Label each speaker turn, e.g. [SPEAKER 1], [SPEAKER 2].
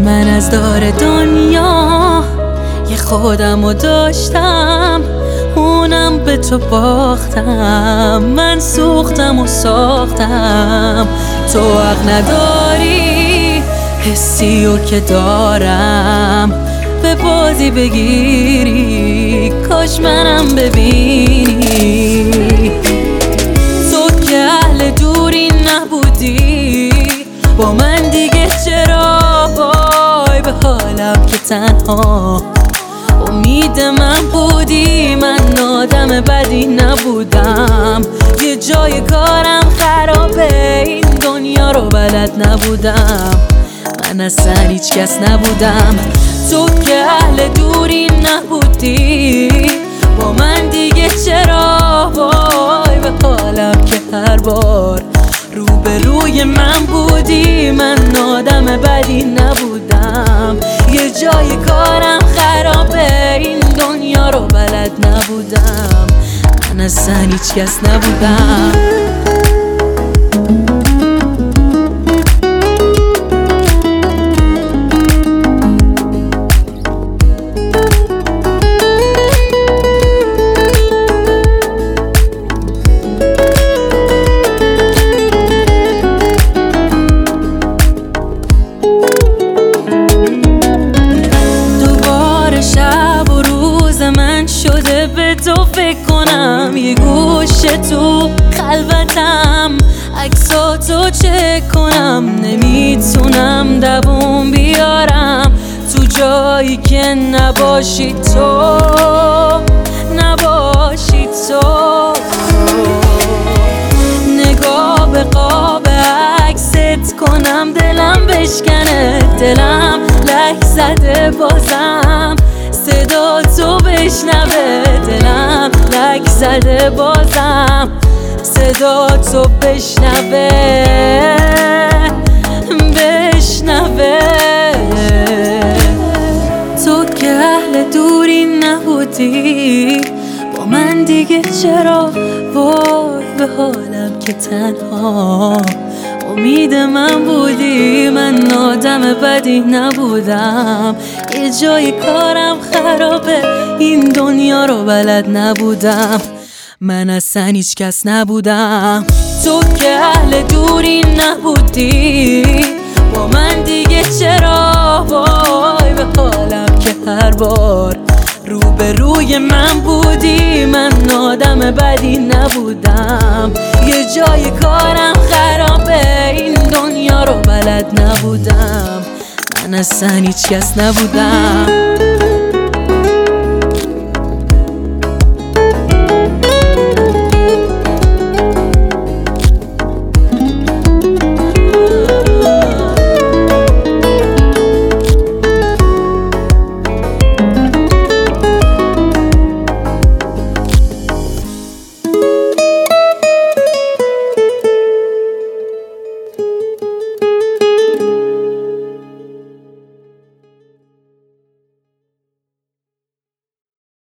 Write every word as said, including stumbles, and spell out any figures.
[SPEAKER 1] من از دار دنیا یه خودمو داشتم، اونم به تو باختم. من سوختم و ساختم، تو حق نداری حسیو که دارم به بازی بگیری. کاش منم ببینی، تو که اهل دوری نبودی با من دیگه چرا؟ وای به حالم که تنها امید من بودی. من آدم بدی نبودم، یه جای کارم خرابه، این دنیا رو بلد نبودم. من اصلا هیچ کس نبودم، تو که اهل دوری نبودی با من دیگه چرا؟ وای به حالم که هر بار روبروی من بودی. من آدم بدی نبودم، یه جای کارم خرابه، این دنیا رو بلد نبودم. من اصلا هیچ کس نبودم. شده به تو فکر کنم، یه گوشه تو خلوتم عکساتو چک کنم. نمیتونم دووم بیارم تو جایی که نباشی تو، نباشی تو. نگاه به قاب عکست کنم، دلم بشکنه، دلم لک زده بازم صدا تو بشنوه. دلم لک زده بازم صدا تو بشنوه، بشنوه. تو که اهل دوری نبودی با من دیگه چرا؟ وای به حالم که تنها امید من بودی. من آدم بدی نبودم، یه جای کارم خرابه، این دنیا رو بلد نبودم. من اصلا هیچ کس نبودم، تو که اهل دوری نبودی با من دیگه چرا؟ وای به حالم که هر بار روبروی من بودی. من آدم بدی نبودم، یه جای کارم خرابه، این دنیا رو بلد نبودم. من اصلا هیچ کس نبودم.